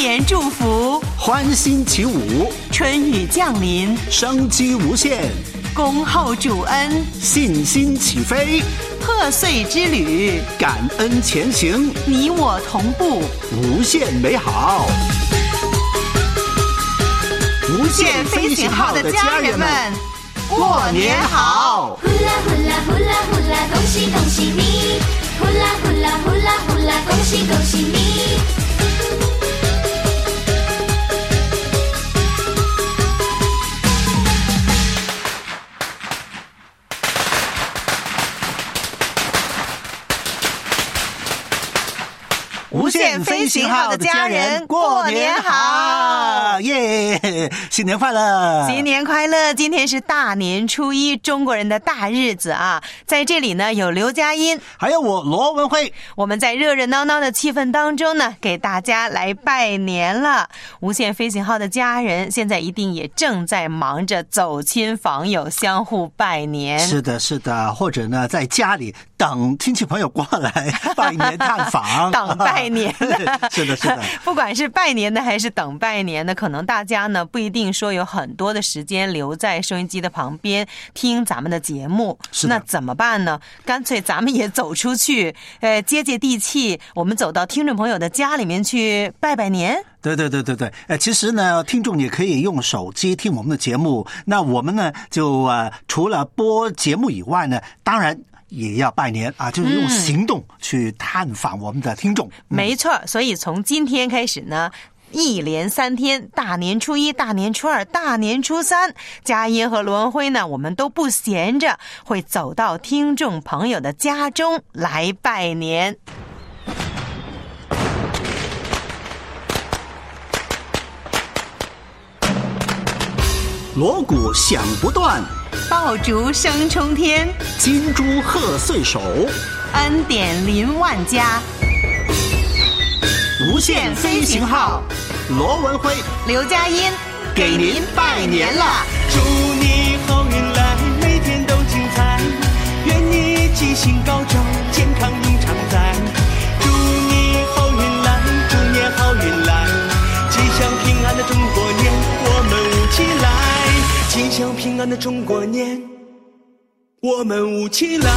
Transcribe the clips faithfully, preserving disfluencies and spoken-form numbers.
年祝福， 欢欣起舞， 春雨降临， 生机无限， 恭候主恩， 信心起飞， 贺岁之旅， 感恩前行， 你我同步， 无限美好。无限飞行号的家人们，过年好！ 呼啦呼啦呼啦呼啦，恭喜恭喜你！呼啦呼啦呼啦呼啦，恭喜恭喜你！ 无限飞行号的家人，过年好！耶，新年快乐！ 新年快乐！今天是大年初一，中国人的大日子啊！在这里呢，有刘佳音， 还有我罗文慧， 我们在热热闹闹的气氛当中呢，给大家来拜年了。无限飞行号的家人现在一定也正在忙着走亲访友，相互拜年。 是的，是的，或者呢，在家里等亲戚朋友过来拜年探访， 等拜年是的，是的。 不管是拜年的还是等拜年的，可能大家呢不一定说有很多的时间留在收音机的旁边听咱们的节目，那怎么办呢？干脆咱们也走出去，呃，接接地气，我们走到听众朋友的家里面去拜拜年。 对对对对对，呃，其实呢，听众也可以用手机听我们的节目。那我们呢，就呃，除了播节目以外呢，当然也要拜年啊，就是用行动去探访我们的听众。 嗯、没错，所以从今天开始呢，一连三天，大年初一、大年初二、大年初三，佳音和罗文辉呢，我们都不闲着，会走到听众朋友的家中来拜年。 锣鼓响不断， 爆竹声冲天， 金猪贺岁首， 恩典临万家。 无限飞行号，罗文辉、 刘佳音给您拜年了。 祝你好运来，每天都精彩，愿你吉星高照，健康永常在。祝你好运来，祝年好运来，吉祥平安的中国年，我们舞起来。吉祥平安的中国年，我们舞起来。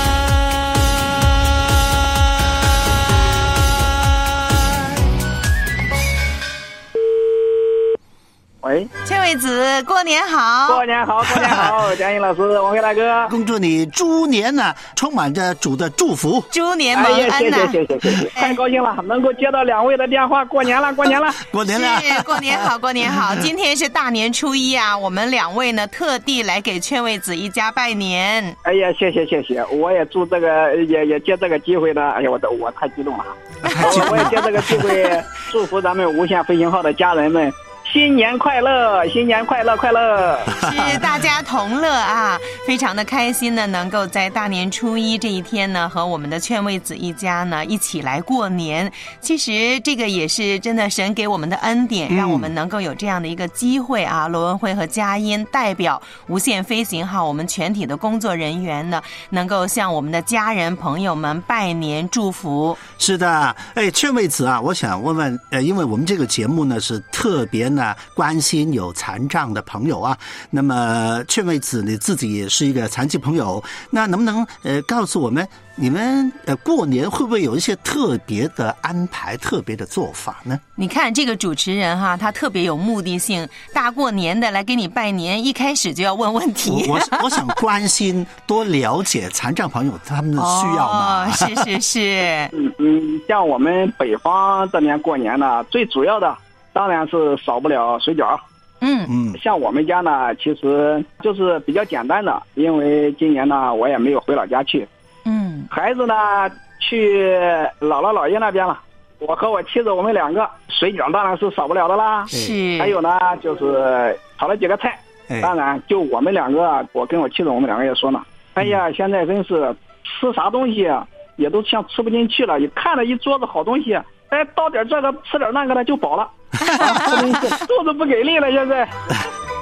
喂， 千位子，过年好！ 过年好，过年好！佳音老师，王辉大哥， 恭祝你猪年呢、啊、充满着主的祝福， 猪年蒙恩呐、啊！ 哎、谢谢谢谢谢谢，太高兴了，能够接到两位的电话，过年了，过年了， 过年了， 是过年好，过年好！今天是大年初一啊，我们两位呢特地来给劝位子一家拜年。 哎呀，谢谢谢谢，我也祝这个也也借这个机会呢，哎呀，我都我太激动了，我我也借这个机会祝福咱们无限飞行号的家人们。新年快乐，新年快乐，快乐！ 是大家同乐啊，非常的开心呢，能够在大年初一这一天呢，和我们的劝位子一家呢一起来过年。其实这个也是真的神给我们的恩典，让我们能够有这样的一个机会啊。罗文辉和佳音代表无限飞行号我们全体的工作人员呢，能够向我们的家人朋友们拜年祝福。 是的，哎，劝位子啊，我想问问，呃，因为我们这个节目呢是特别呢关心有残障的朋友啊，那么劝位子你自己也是一个残疾朋友，那能不能呃告诉我们，你们呃过年会不会有一些特别的安排、特别的做法呢？ 你看这个主持人哈，他特别有目的性，大过年的来给你拜年，一开始就要问问题。 我我, 我想关心、多了解残障朋友他们的需要嘛。 哦，是是是。 嗯嗯，像我们北方这边过年呢，最主要的当然是少不了水饺。 嗯嗯， 像我们家呢，其实就是比较简单的，因为今年呢，我也没有回老家去。 嗯， 孩子呢去姥姥姥爷那边了，我和我妻子我们两个，水饺当然是少不了的啦。 是。 还有呢，就是炒了几个菜。当然，就我们两个，我跟我妻子我们两个也说呢，哎呀，现在真是吃啥东西也都像吃不进去了，一看了一桌子好东西，哎，倒点这个吃点那个的就饱了，啊、肚子不给力了现在。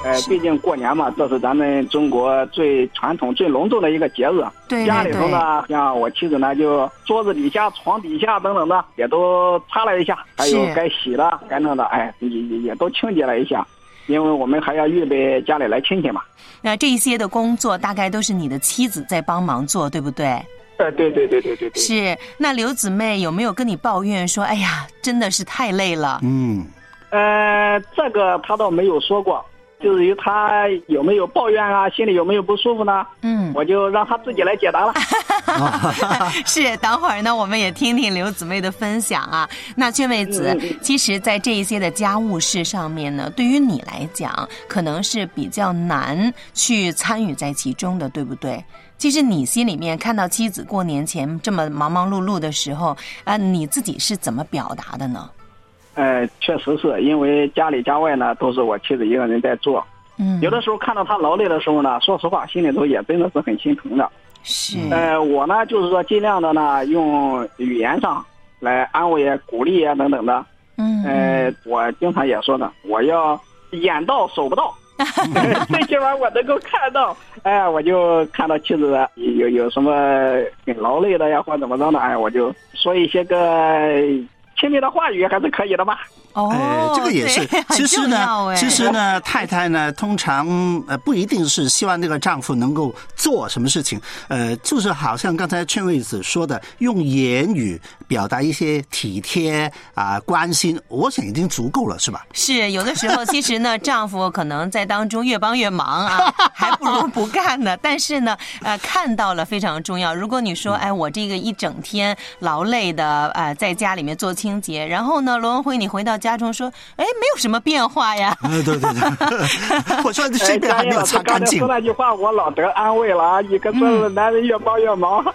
呃，毕竟过年嘛，这是咱们中国最传统、最隆重的一个节日。 对， 家里头呢，像我妻子呢，就桌子底下、床底下等等的，也都擦了一下，还有该洗的、该弄的，哎，也也都清洁了一下，因为我们还要预备家里来亲戚嘛。 那这些的工作大概都是你的妻子在帮忙做，对不对？ 呃，对对对对对对。 是。那刘姊妹有没有跟你抱怨说，哎呀，真的是太累了？ 嗯。 呃，这个她倒没有说过。至于他有没有抱怨啊，心里有没有不舒服呢？嗯，我就让他自己来解答了。 是，等会儿呢，我们也听听刘姊妹的分享啊。那劝慰子，嗯、其实，在这一些的家务事上面呢，对于你来讲，可能是比较难去参与在其中的，对不对？其实你心里面看到妻子过年前这么忙忙碌碌的时候，啊，你自己是怎么表达的呢？ 呃，确实是因为家里家外呢都是我妻子一个人在做，嗯，有的时候看到她劳累的时候呢，说实话心里头也真的是很心疼的。 是， 呃，我呢就是说尽量的呢用语言上来安慰、鼓励啊等等的，嗯，呃，我经常也说的，我要眼到手不到，最起码我能够看到，哎，我就看到妻子的有有什么很劳累的呀，或怎么着的，哎，我就说一些个亲密的话语还是可以的吧。 哦， 哎，这个也是。其实呢，其实呢，太太呢，通常呃不一定是希望那个丈夫能够做什么事情，呃，就是好像刚才劝慰子说的，用言语表达一些体贴啊、呃、关心，我想已经足够了，是吧？ 是，有的时候其实呢，丈夫可能在当中越帮越忙啊，还不如不干呢。但是呢，呃，看到了非常重要。如果你说，哎，我这个一整天劳累的，呃，在家里面做清洁，然后呢，罗文辉你回到家中说，哎，没有什么变化呀。 对对对，我说这边还没有擦干净。 说那句话我老得安慰了啊，一个字，男人越帮越忙。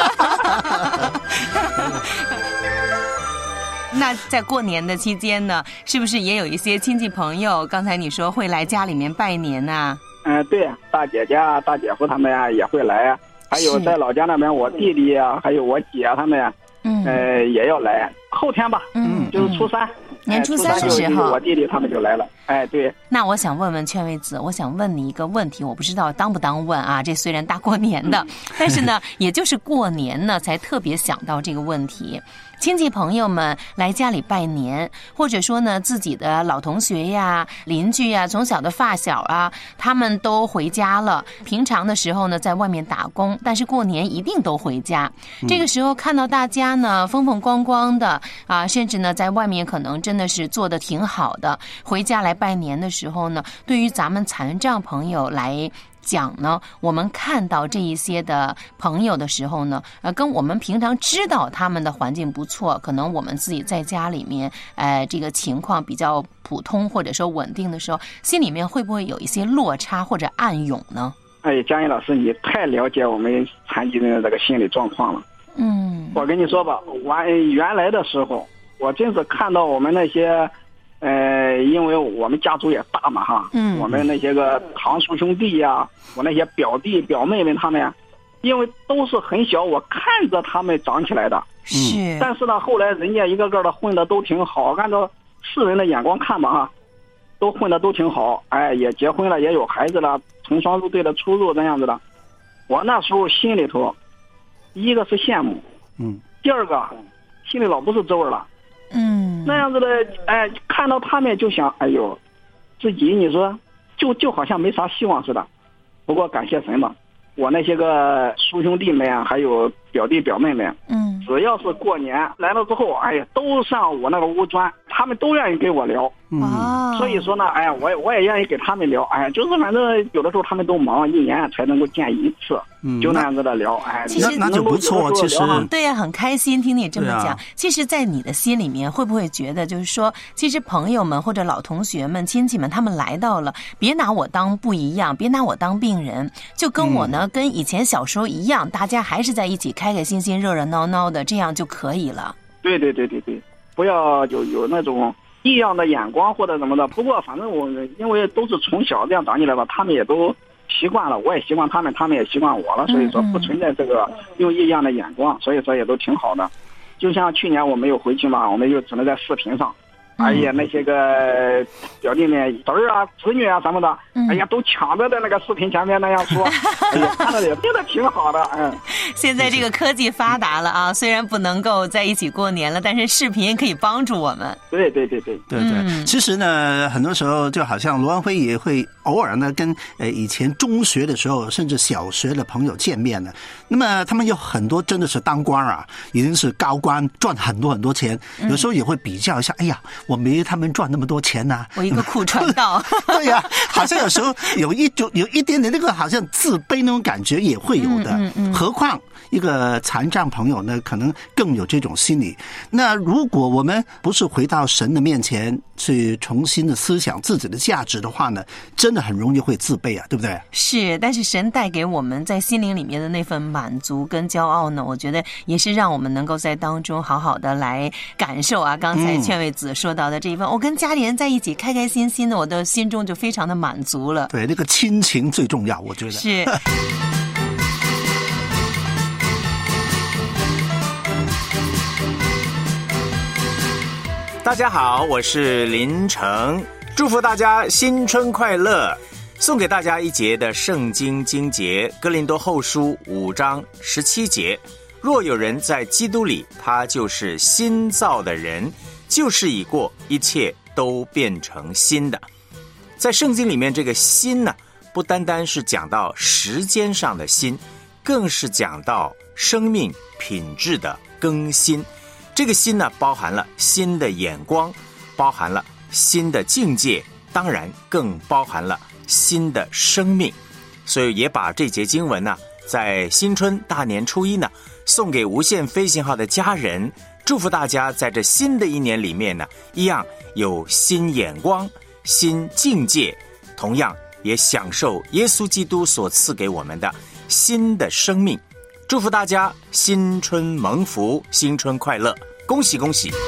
那在过年的期间呢，是不是也有一些亲戚朋友？刚才你说会来家里面拜年呐、啊？ 嗯，对，大姐家、大姐夫他们呀也会来，还有在老家那边我弟弟呀，还有我姐他们呀，嗯，呃，也要来。后天吧，嗯，就是初三。嗯年初三的时候， 我弟弟他们就来了。哎，对。 那我想问问劝慰子，我想问你一个问题，我不知道当不当问啊？这虽然大过年的，嗯、但是呢，也就是过年呢，才特别想到这个问题。亲戚朋友们来家里拜年，或者说呢，自己的老同学呀、邻居呀、从小的发小啊，他们都回家了。平常的时候呢，在外面打工，但是过年一定都回家。嗯、这个时候看到大家呢，风风光光的啊，甚至呢，在外面可能真的是做得挺好的。回家来拜年的时候呢，对于咱们残障朋友来讲呢，我们看到这一些的朋友的时候呢，呃，跟我们平常知道他们的环境不错，可能我们自己在家里面，呃，这个情况比较普通或者说稳定的时候，心里面会不会有一些落差或者暗涌呢？ 哎，佳音老师，你太了解我们残疾人的这个心理状况了。嗯，我跟你说吧，我原来的时候，我真是看到我们那些。呃，因为我们家族也大嘛哈，嗯，我们那些个堂叔兄弟呀、啊，我那些表弟表妹们他们呀，因为都是很小，我看着他们长起来的， 是。 但是呢，后来人家一个个的混的都挺好，按照世人的眼光看吧哈，都混的都挺好，哎，也结婚了，也有孩子了，成双入对的出入这样子的。我那时候心里头，一个是羡慕，嗯，第二个心里老不是滋味了。嗯，那样子的，哎，看到他们就想，哎呦，自己你说，就就好像没啥希望似的。不过感谢神吧，我那些个叔兄弟们啊，还有表弟表妹们，嗯，只要是过年来了之后，哎呀，都上我那个屋钻，他们都愿意跟我聊。嗯，所以说呢，哎呀，我也我也愿意给他们聊，哎，就是反正有的时候他们都忙，一年才能够见一次，嗯，就那样子的聊，哎， 那那就不错，其实对呀、啊，很开心听你这么讲。啊、其实，在你的心里面，会不会觉得就是说，其实朋友们或者老同学们、亲戚们，他们来到了，别拿我当不一样，别拿我当病人，就跟我呢，嗯、跟以前小时候一样，大家还是在一起开开心心、热热闹闹的，这样就可以了。 对对对对对，不要有有那种。异样的眼光或者什么的，不过反正我因为都是从小这样长起来吧，他们也都习惯了，我也习惯他们，他们也习惯我了，所以说不存在这个用异样的眼光，所以说也都挺好的。就像去年我没有回去嘛，我们就只能在视频上， 哎呀，那些个表弟们、侄儿啊、侄女啊什么的， 嗯、 哎呀，都抢着在那个视频前面那样说，哎呀，看着也真的挺好的。嗯， 现在这个科技发达了啊，虽然不能够在一起过年了，但是视频可以帮助我们。 对对对对对对、嗯，其实呢，很多时候就好像罗安辉也会偶尔呢跟呃以前中学的时候，甚至小学的朋友见面呢。那么他们有很多真的是当官啊，已经是高官，赚很多很多钱，有时候也会比较一下，哎呀，我没他们赚那么多钱呐、啊， 我一个苦传道。 对呀、啊，好像有时候有一种有一点点那个好像自卑那种感觉也会有的。嗯嗯嗯，何况一个残障朋友呢，可能更有这种心理。那如果我们不是回到神的面前去重新的思想自己的价值的话呢，真的很容易会自卑啊，对不对？ 是，但是神带给我们在心灵里面的那份满足跟骄傲呢，我觉得也是让我们能够在当中好好的来感受啊。刚才劝慰子说到的这一份、嗯，我跟家里人在一起开开心心的，我的心中就非常的满足了。 对，那个亲情最重要，我觉得是。 大家好，我是林成，祝福大家新春快乐。送给大家一节的圣经经节，哥林多后书五章十七节，若有人在基督里，他就是新造的人，旧事已过，一切都变成新的。在圣经里面，这个新呢，不单单是讲到时间上的新，更是讲到生命品质的更新。这个新呢，包含了新的眼光，包含了新的境界，当然更包含了新的生命。所以也把这节经文呢，在新春大年初一呢，送给无限飞行号的家人，祝福大家在这新的一年里面呢，一样有新眼光、新境界，同样也享受耶稣基督所赐给我们的新的生命。祝福大家新春蒙福，新春快乐，恭喜恭喜！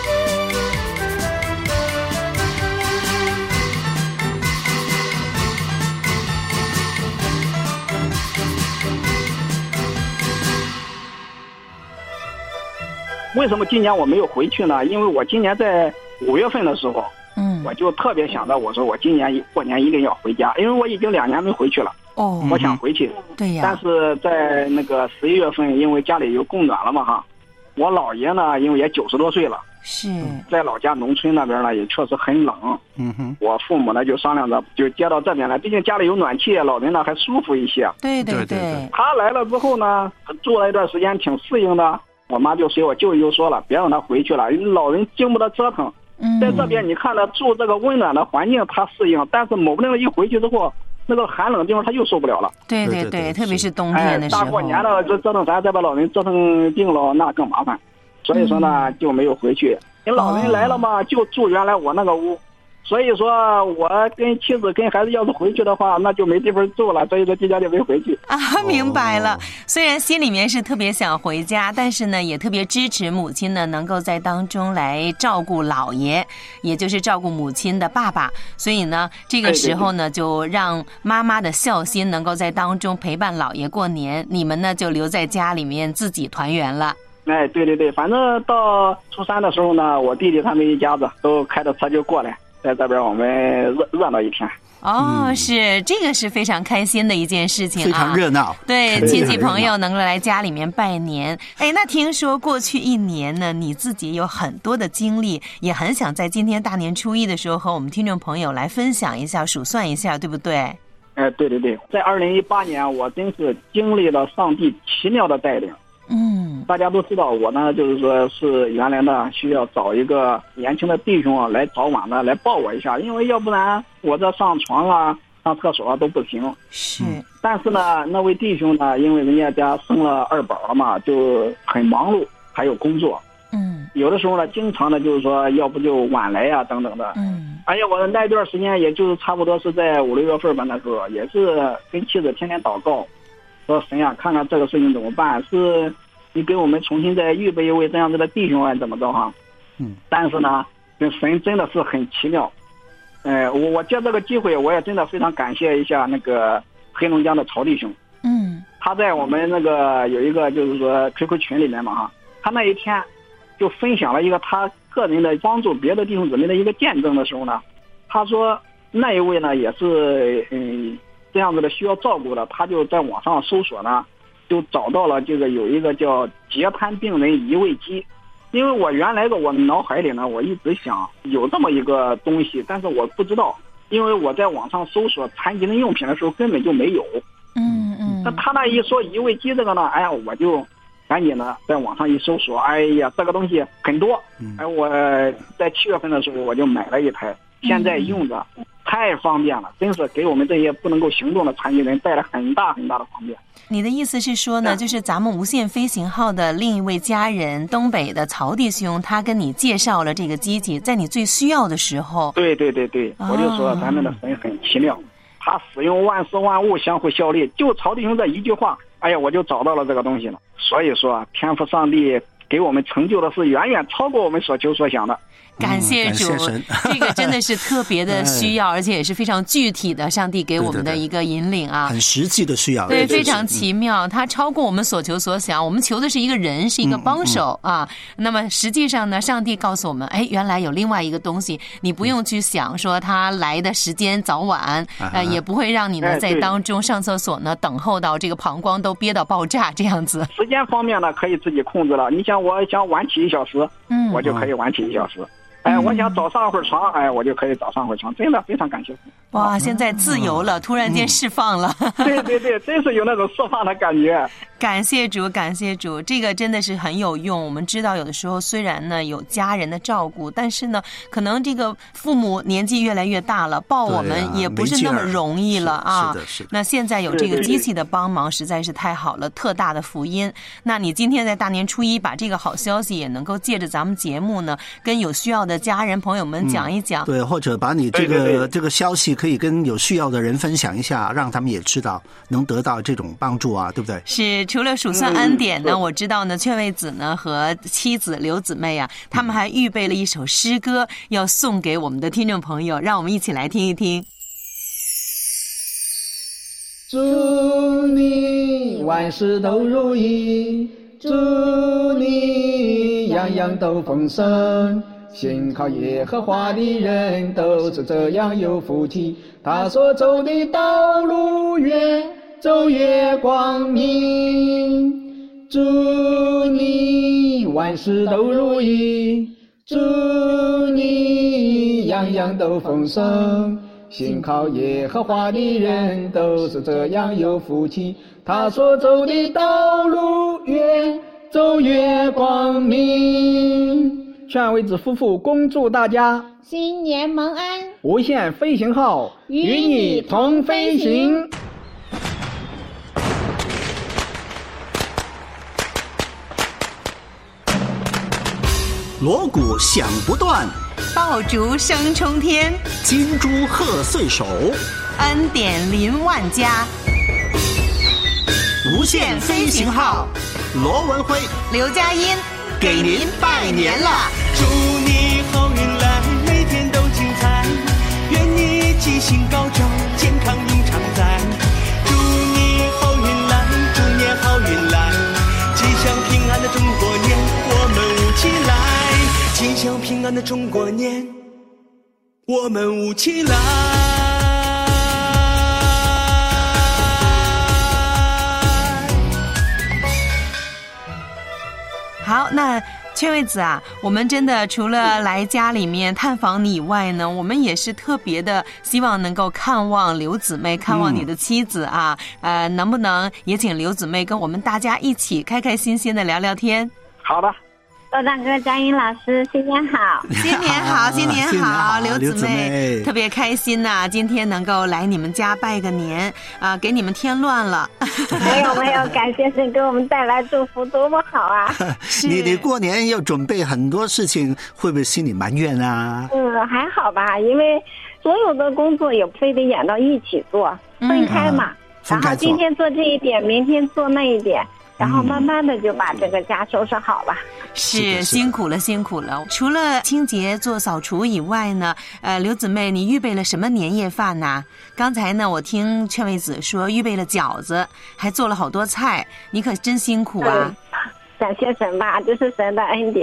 为什么今年我没有回去呢？因为我今年在五月份的时候， 嗯， 我就特别想到，我说我今年过年一定要回家，因为我已经两年没回去了。 哦， 我想回去， 对呀。 但是在那个十一月份，因为家里有供暖了嘛哈，我姥爷呢，因为也九十多岁了， 是在老家农村那边呢，也确实很冷。 嗯哼， 我父母呢就商量着就接到这边来，毕竟家里有暖气，老人呢还舒服一些。 对对对, 对, 对。 他来了之后呢，住了一段时间，挺适应的。我妈就随我舅舅说了，别让他回去了，因为老人经不得折腾。 嗯， 在这边你看他住这个温暖的环境，他适应，但是某不定一回去之后，那个寒冷地方他又受不了了。 对对 对, 对, 对，特别是冬天的时候。 哎、大过年的这折腾咱再把老人折腾病了，那更麻烦。所以说呢，就没有回去。因为老人来了嘛，就住原来我那个屋。所以说我跟妻子跟孩子要是回去的话，那就没地方住了，所以说今年就没回去啊。明白了，虽然心里面是特别想回家，但是呢也特别支持母亲呢能够在当中来照顾姥爷，也就是照顾母亲的爸爸。所以呢这个时候呢，就让妈妈的孝心能够在当中陪伴姥爷过年，你们呢就留在家里面自己团圆了。 哎，对对对，反正到初三的时候呢，我弟弟他们一家子都开着车就过来，在这边我们热热闹一天。 哦、嗯，是这个是非常开心的一件事情啊， 非常热闹。 对，亲戚朋友能够来家里面拜年。哎，那听说过去一年呢，你自己有很多的经历，也很想在今天大年初一的时候和我们听众朋友来分享一下、数算一下，对不对？ 哎，对对对，在二零一八年，我真是经历了上帝奇妙的带领。 嗯， 大家都知道我呢，就是说是原来呢需要找一个年轻的弟兄啊，来早晚的来抱我一下，因为要不然我这上床啊、上厕所啊都不行。 是， 但是呢，那位弟兄呢，因为人家家生了二宝了嘛，就很忙碌，还有工作。 嗯， 有的时候呢，经常的就是说，要不就晚来啊，等等的。 嗯， 而且我那段时间，也就是差不多是在五六月份吧，那时候也是跟妻子天天祷告。说神啊，看看这个事情怎么办？是你给我们重新再预备一位这样子的弟兄啊，怎么着哈？ 嗯。但是呢，神真的是很奇妙。呃，我我借这个机会，我也真的非常感谢一下那个黑龙江的曹弟兄。 嗯。 他在我们那个有一个就是说 Q Q 群里面嘛哈，他那一天就分享了一个他个人的帮助别的弟兄姊妹的一个见证的时候呢，他说那一位呢也是嗯这样子的需要照顾的，他就在网上搜索呢，就找到了这个有一个叫截瘫病人移位机。因为我原来的我脑海里呢，我一直想有这么一个东西，但是我不知道，因为我在网上搜索残疾人用品的时候根本就没有。 嗯嗯。 那他那一说移位机这个呢，哎呀，我就赶紧呢在网上一搜索，哎呀，这个东西很多。哎，我在七月份的时候我就买了一台，现在用着太方便了，真是给我们这些不能够行动的残疾人带来很大很大的方便。 你的意思是说呢，就是咱们无限飞行号的另一位家人，东北的曹弟兄，他跟你介绍了这个机器，在你最需要的时候。 对对对对，我就说咱们的神很奇妙，他使用万事万物相互效力，就曹弟兄这一句话，哎呀，我就找到了这个东西了。所以说，天父上帝给我们成就的是远远超过我们所求所想的。 感谢主， 嗯、 这个真的是特别的需要，而且也是非常具体的，上帝给我们的一个引领啊， 对对对，很实际的需要， 对，非常奇妙，它超过我们所求所想。我们求的是一个人，是一个帮手、嗯嗯、啊。那么实际上呢，上帝告诉我们，哎，原来有另外一个东西，你不用去想说它来的时间早晚，嗯、呃，也不会让你呢在当中上厕所呢等候到这个膀胱都憋到爆炸这样子。 时间方面呢，可以自己控制了。你想，我想晚起一小时，嗯，我就可以晚起一小时。哎，我想早上会儿床，哎，我就可以早上会儿床，真的非常感谢。 哇，现在自由了，嗯、突然间释放了。 嗯、对对对，真是有那种释放的感觉。 感谢主，感谢主，这个真的是很有用。我们知道，有的时候虽然呢有家人的照顾，但是呢，可能这个父母年纪越来越大了，抱我们也不是那么容易了啊。 是的，是的。 那现在有这个机器的帮忙，实在是太好了，特大的福音。那你今天在大年初一把这个好消息也能够借着咱们节目呢，跟有需要的家人朋友们讲一讲。 嗯、对，或者把你这个对对对这个消息可以跟有需要的人分享一下，让他们也知道能得到这种帮助啊，对不对？ 是，除了数算恩典呢，嗯、我知道呢，劝慰子呢和妻子刘姊妹啊，他们还预备了一首诗歌要送给我们的听众朋友，让我们一起来听一听。 祝你万事都如意，祝你样样都丰盛，信靠耶和华的人都是这样有福气，他所走的道路越走越光明，祝你万事都如意，祝你样样都丰盛，信靠耶和华的人都是这样有福气，他所走的道路越走越光明。劝慰子夫妇恭祝大家新年蒙安， 无限飞行号与你同飞行。 锣鼓响不断， 爆竹声冲天， 金猪贺岁首， 恩典临万家。 无限飞行号，罗文辉、 刘佳音给您拜年了。 祝你好运来，每天都精彩，愿你吉星高照，健康永常在。祝你好运来，猪年好运来，吉祥平安的中国年，我们舞起来。吉祥平安的中国年，我们舞起来。 好，那劝慰子啊，我们真的除了来家里面探访你以外呢，我们也是特别的希望能够看望刘姊妹，看望你的妻子啊，嗯、呃，能不能也请刘姊妹跟我们大家一起开开心心的聊聊天？ 好的。 豆大哥、佳音老师，新年好！ 新年好，新年好，刘姊妹， 妹特别开心呐、啊！今天能够来你们家拜个年啊，给你们添乱了。 没有没有，感谢神给我们带来祝福，多么好啊！ 你你过年要准备很多事情，会不会心里埋怨啊？ 嗯，还好吧，因为所有的工作也非得演到一起做，分开嘛。 嗯、 然后今天做这一点，明天做那一点。然后慢慢的就把这个家收拾好了。 是，辛苦了辛苦了。除了清洁做扫除以外呢，呃，刘姊妹你预备了什么年夜饭呢？刚才呢我听劝慰子说预备了饺子，还做了好多菜，你可真辛苦啊。 感谢神吧，这是神的恩典。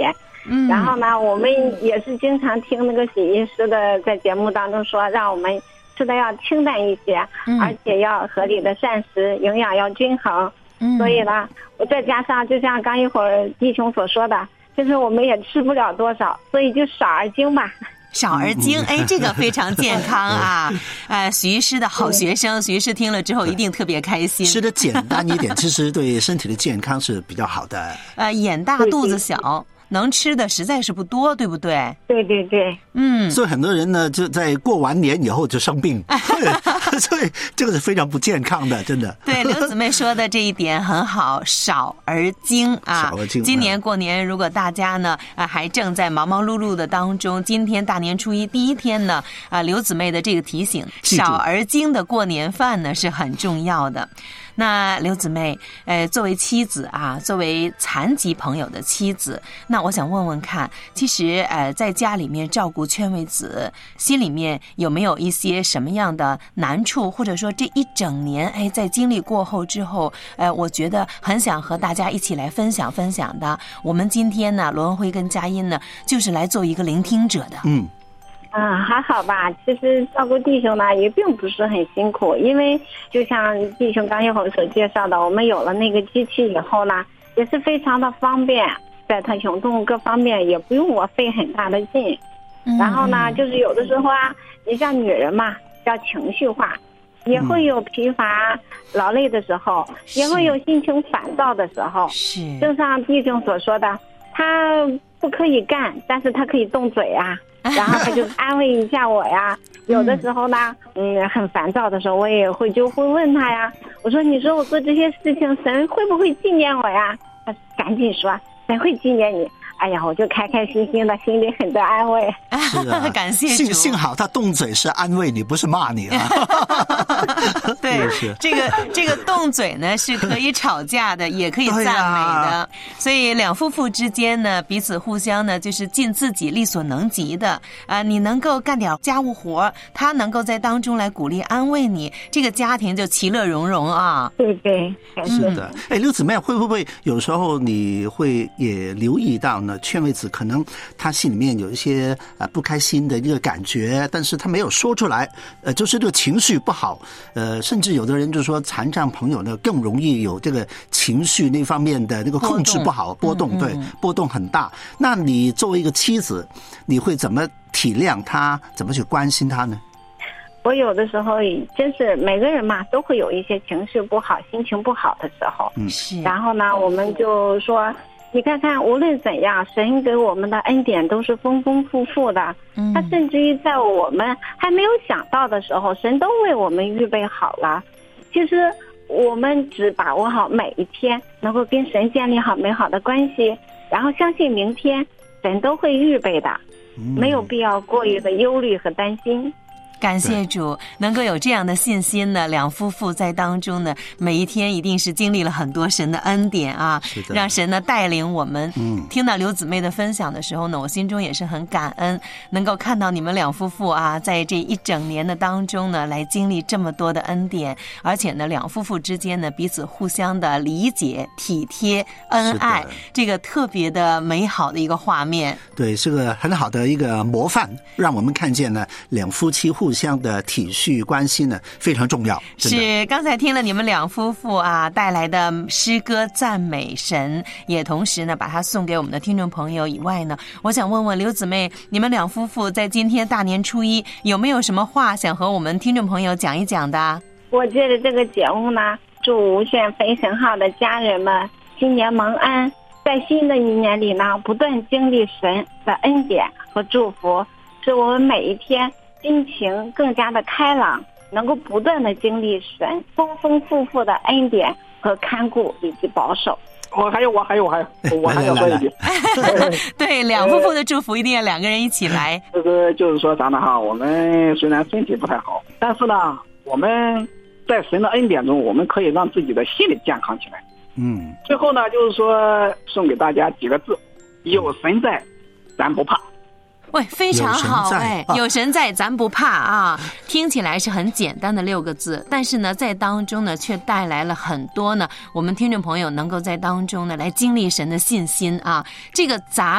嗯，然后呢，我们也是经常听那个许医师的在节目当中说，让我们吃的要清淡一些，嗯、而且要合理的膳食，营养要均衡。嗯，所以呢，我再加上就像刚一会儿弟兄所说的，就是我们也吃不了多少，所以就少而精吧。 少而精，哎，这个非常健康啊！呃，徐医师的好学生，徐医师听了之后一定特别开心。 吃的简单一点，其实对身体的健康是比较好的。 呃，眼大肚子小。能吃的实在是不多，对不对？ 对对对， 嗯， 所以很多人呢，就在过完年以后就生病，所以这个是非常不健康的，真的。 对，刘姊妹说的这一点很好，少而精啊。 少而精。 今年过年，如果大家呢啊还正在忙忙碌碌的当中，今天大年初一第一天呢啊，刘姊妹的这个提醒，少而精的过年饭呢是很重要的。那刘姊妹，呃，作为妻子啊，作为残疾朋友的妻子，那我想问问看，其实呃，在家里面照顾劝慰子，心里面有没有一些什么样的难处，或者说这一整年，哎，在经历过后之后，呃，我觉得很想和大家一起来分享分享的。我们今天呢，罗文辉跟佳音呢，就是来做一个聆听者的。 嗯。 啊，还好吧。其实照顾弟兄呢，也并不是很辛苦，因为就像弟兄刚一会儿所介绍的，我们有了那个机器以后呢，也是非常的方便，在他行动各方面也不用我费很大的劲。嗯、然后呢，就是有的时候啊，你像女人嘛，要情绪化，也会有疲乏、劳累的时候，也会有心情烦躁的时候。 是， 就像弟兄所说的，他不可以干，但是他可以动嘴啊。然后他就安慰一下我呀，有的时候呢，嗯，很烦躁的时候，我也会就会问他呀，我说，你说我做这些事情，神会不会纪念我呀？他赶紧说，神会纪念你。哎呀，我就开开心心的，心里很得安慰。 是啊， 感谢主。 幸幸好他动嘴是安慰你，不是骂你啊。 对，这个这个动嘴呢是可以吵架的，也可以赞美的。啊、所以两夫妇之间呢，彼此互相呢，就是尽自己力所能及的啊、呃。你能够干点家务活，他能够在当中来鼓励安慰你，这个家庭就其乐融融啊。 对对， 是的。哎，刘姊妹，会不会有时候你会也留意到？劝慰子可能他心里面有一些呃不开心的一个感觉，但是他没有说出来，呃，就是这个情绪不好，呃，甚至有的人就说残障朋友呢更容易有这个情绪那方面的那个控制不好，波动，波动对，嗯嗯波动很大。那你作为一个妻子，你会怎么体谅他，怎么去关心他呢？ 我有的时候真是每个人嘛都会有一些情绪不好、心情不好的时候， 嗯， 是。然后呢，我们就说。你看看，无论怎样，神给我们的恩典都是丰丰富富的。嗯，他甚至于在我们还没有想到的时候，神都为我们预备好了。其实我们只把握好每一天，能够跟神建立好美好的关系，然后相信明天神都会预备的，没有必要过于的忧虑和担心。 感谢主，能够有这样的信心呢，两夫妇在当中呢，每一天一定是经历了很多神的恩典啊，让神呢带领我们。嗯，听到刘姊妹的分享的时候呢，我心中也是很感恩，能够看到你们两夫妇啊，在这一整年的当中呢，来经历这么多的恩典，而且呢，两夫妇之间呢，彼此互相的理解、体贴、恩爱，这个特别的美好的一个画面。 对，是个很好的一个模范，让我们看见呢，两夫妻互相的体恤关心呢非常重要。 是，刚才听了你们两夫妇啊带来的诗歌赞美神，也同时呢把它送给我们的听众朋友以外呢，我想问问刘姊妹，你们两夫妇在今天大年初一有没有什么话想和我们听众朋友讲一讲的？ 我借着这个节目呢，祝无限飞神号的家人们新年蒙安，在新的一年里呢，不断经历神的恩典和祝福，使我们每一天心情更加的开朗，能够不断的经历神丰丰富富的恩典和看顾以及保守。 我还有我还有我还有我还要说一句， 对，两夫妇的祝福一定要两个人一起来。 这个就是说啥呢哈？我们虽然身体不太好，但是呢，我们在神的恩典中，我们可以让自己的心理健康起来。 嗯， 最后呢，就是说送给大家几个字：有神在，咱不怕。 喂，非常好哎！有神在，咱不怕啊！听起来是很简单的六个字，但是呢，在当中呢，却带来了很多呢，我们听众朋友能够在当中呢来经历神的信心啊。这个咱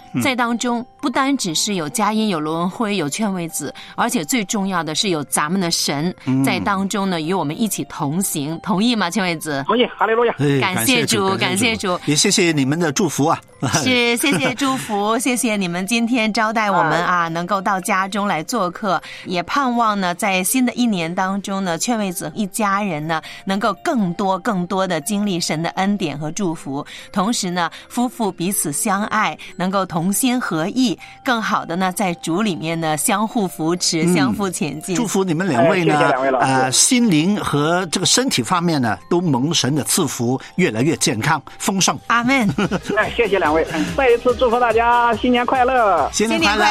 在当中不单只是有佳音、有罗文辉、有劝慰子，而且最重要的是有咱们的神在当中呢，与我们一起同行。同意吗，劝慰子？ 同意，哈利路亚！ 感谢主，感谢主， 也谢谢你们的祝福啊！ 是，谢谢祝福，谢谢你们今天招待我们啊，能够到家中来做客，也盼望呢，在新的一年当中呢，劝慰子一家人呢，能够更多更多的经历神的恩典和祝福，同时呢，夫妇彼此相爱，能够同心合意，更好的呢，在主里面呢，相互扶持，嗯、相互前进。 祝福你们两位呢，哎、谢谢两位老师呃，心灵和这个身体方面呢，都蒙神的赐福，越来越健康丰盛。 阿们。 哎，谢谢两位，再一次祝福大家新年快乐， 新年快乐。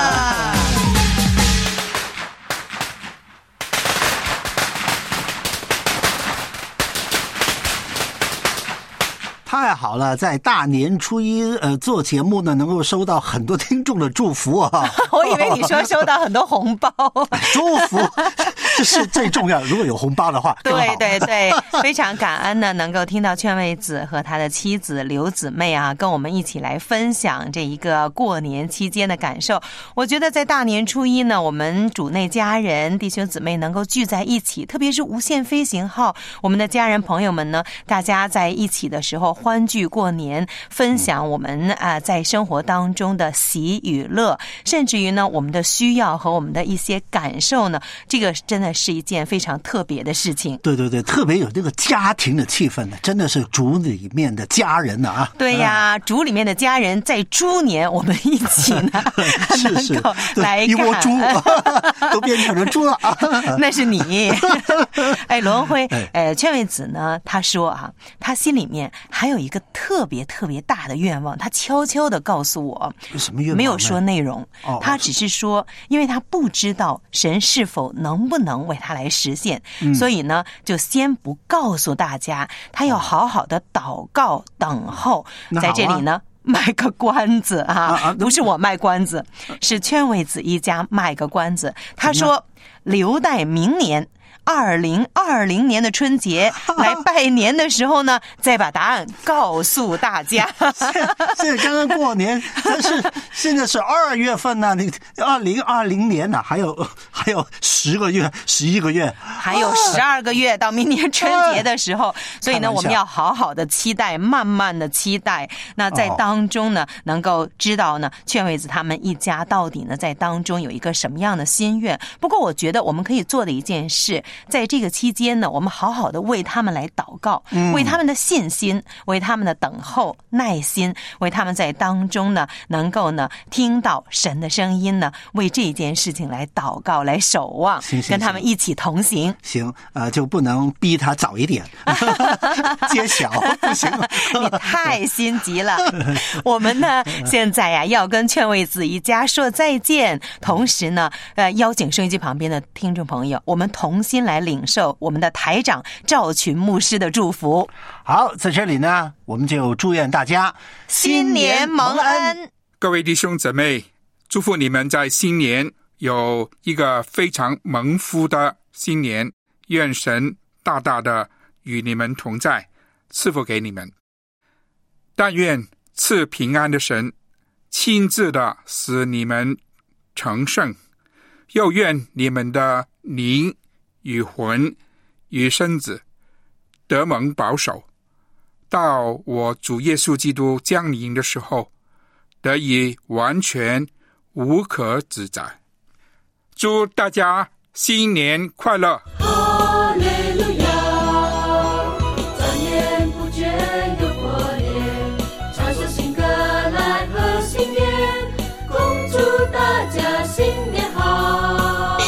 太好了，在大年初一呃做节目呢，能够收到很多听众的祝福啊！ 我以为你说收到很多红包， 祝福这是最重要的。如果有红包的话， 对对对，非常感恩呢，能够听到劝慰子和他的妻子刘姊妹啊，跟我们一起来分享这一个过年期间的感受。我觉得在大年初一呢，我们主内家人弟兄姊妹能够聚在一起，特别是无限飞行号，我们的家人朋友们呢，大家在一起的时候欢聚过年，分享我们啊、呃、在生活当中的喜与乐，甚至于呢我们的需要和我们的一些感受呢，这个真的是一件非常特别的事情。 对对对，特别有这个家庭的气氛呢，真的是主里面的家人呢啊。 对呀，主里面的家人在猪年我们一起呢是是能够来一窝猪都变成了猪了啊。 那是你。哎，罗文辉，呃，劝慰子呢，他说啊，他心里面还有一个特别特别大的愿望，他悄悄的告诉我， 什么愿望？ 没有说内容， 哦、 他只是说，因为他不知道神是否能不能为他来实现， 嗯、 所以呢，就先不告诉大家，他要好好的祷告等候，在这里呢。卖个关子啊，啊不是我卖关子，是劝慰子一家卖个关子。他说留待明年二零二零年的春节来拜年的时候呢，再把答案告诉大家。 现在刚刚过年，但是现在是二月份呢、啊，你二零二零年呢、啊，还有还有十个月、十一个月， 还有十二个月到明年春节的时候，所以呢，我们要好好的期待，慢慢的期待。那在当中呢，能够知道呢，劝慰子他们一家到底呢，在当中有一个什么样的心愿。不过，我觉得我们可以做的一件事。在这个期间呢，我们好好的为他们来祷告，嗯、为他们的信心，为他们的等候耐心，为他们在当中呢能够呢听到神的声音呢，为这件事情来祷告，来守望， 行行跟他们一起同行。 行，呃，就不能逼他早一点揭晓，不行。 你太心急了。我们呢现在呀、啊、要跟劝慰子一家说再见，同时呢，呃，邀请收音机旁边的听众朋友，我们同心来领受我们的台长赵群牧师的祝福。 好，在这里呢，我们就祝愿大家新年蒙恩。 各位弟兄姊妹，祝福你们在新年有一个非常蒙福的新年，愿神大大的与你们同在，赐福给你们。但愿赐平安的神亲自的使你们成圣，又愿你们的灵与魂与身子得蒙保守，到我主耶稣基督降临的时候，得以完全无可指责。祝大家新年快乐！ 哈利路亚，转眼不觉又过年，唱首新歌来贺新年，恭祝大家新年好。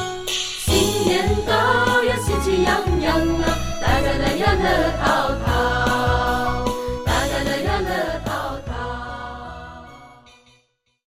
新年到呀，喜气洋洋啊，大家来呀乐淘淘。